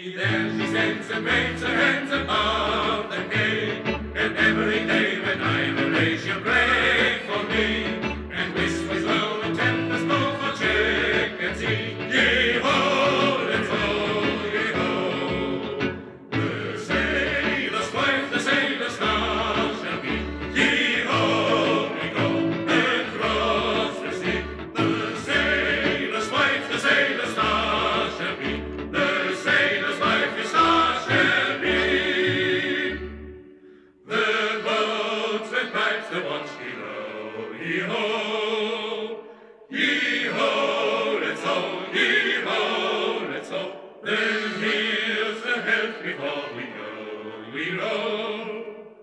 There she stands and waves her hands above the gate, and every day when I'm away she'll pray for me, and whispers low and tender spoke for check and see. Yee-ho, let's go, yee-ho. The sailor's wife, the sailor's star shall be. Yee-ho, we go across the sea. The sailor's wife, the sailor's star shall be. The sailor's wife, his star shall be. The boatswain pipes the watch below. Yee-ho, yee-ho, let's ho, yee-ho, let's ho. Then here's the health before we go. We row.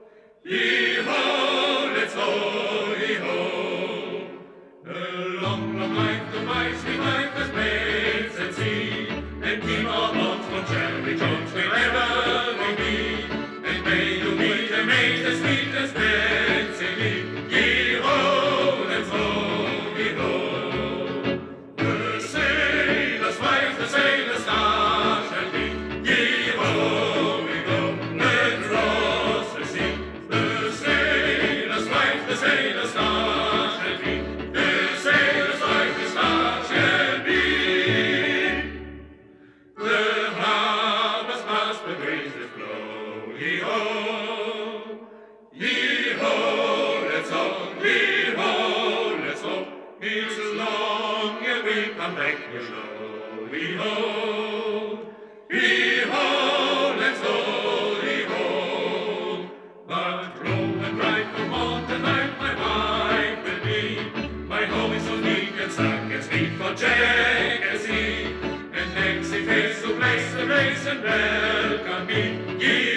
Yee-ho, let's ho, yee-ho. A long, long life to mighty life as mates at sea, and keep our bonds from cherry jones wherever we be. And may you meet a mate as sweet as Betsy. Yee-ho, let's ho, yee-ho. The sailor's wife, the sailor's star shall be. Yee-ho, we go across the sea. The sailor's wife, the sailor's star shall be. The sailor's wife, the star shall be. The harbor's past, the breezes blow. Yee-ho, yee-ho, let's ho, yee-ho, let's ho. It's long ere we come back below. Yee-ho, yee-ho, let's ho, yee-ho. But blow and bright from morn to night my wife will be. My home is so neat and snug and sweet for Jack and see. And next it is to place the race and welcome me.